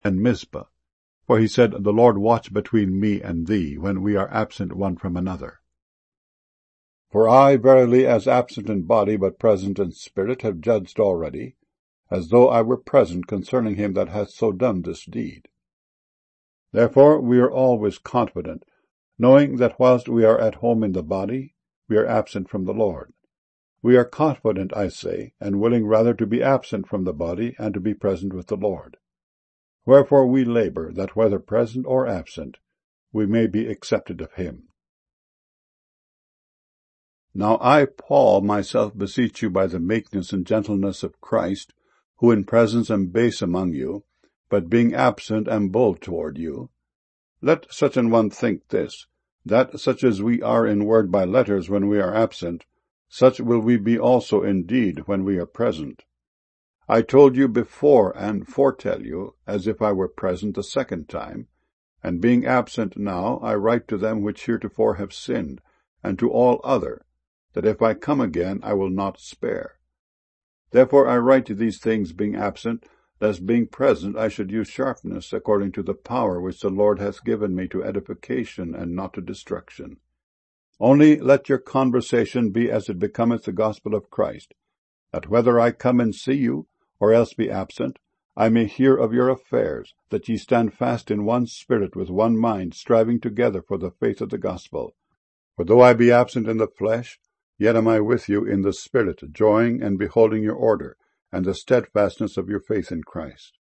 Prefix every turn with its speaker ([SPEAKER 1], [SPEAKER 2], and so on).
[SPEAKER 1] and Mizpah. For he said, The Lord watch between me and thee, when we are absent one from another. For I verily, as absent in body, but present in spirit, have judged already, as though I were present concerning him that hath so done this deed. Therefore we are always confident, knowing that whilst we are at home in the body, we are absent from the Lord. We are confident, I say, and willing rather to be absent from the body, and to be present with the Lord. Wherefore we labor, that whether present or absent, we may be accepted of him. Now I, Paul, myself beseech you by the meekness and gentleness of Christ, who in presence am base among you, but being absent am bold toward you. Let such an one think this, that such as we are in word by letters when we are absent, such will we be also in deed when we are present. I told you before and foretell you, as if I were present the second time, and being absent now, I write to them which heretofore have sinned, and to all other, that if I come again I will not spare. Therefore I write these things being absent, lest being present I should use sharpness according to the power which the Lord hath given me to edification and not to destruction. Only let your conversation be as it becometh the gospel of Christ, that whether I come and see you, or else be absent, I may hear of your affairs, that ye stand fast in one spirit with one mind, striving together for the faith of the gospel. For though I be absent in the flesh, yet am I with you in the spirit, joying and beholding your order, and the steadfastness of your faith in Christ.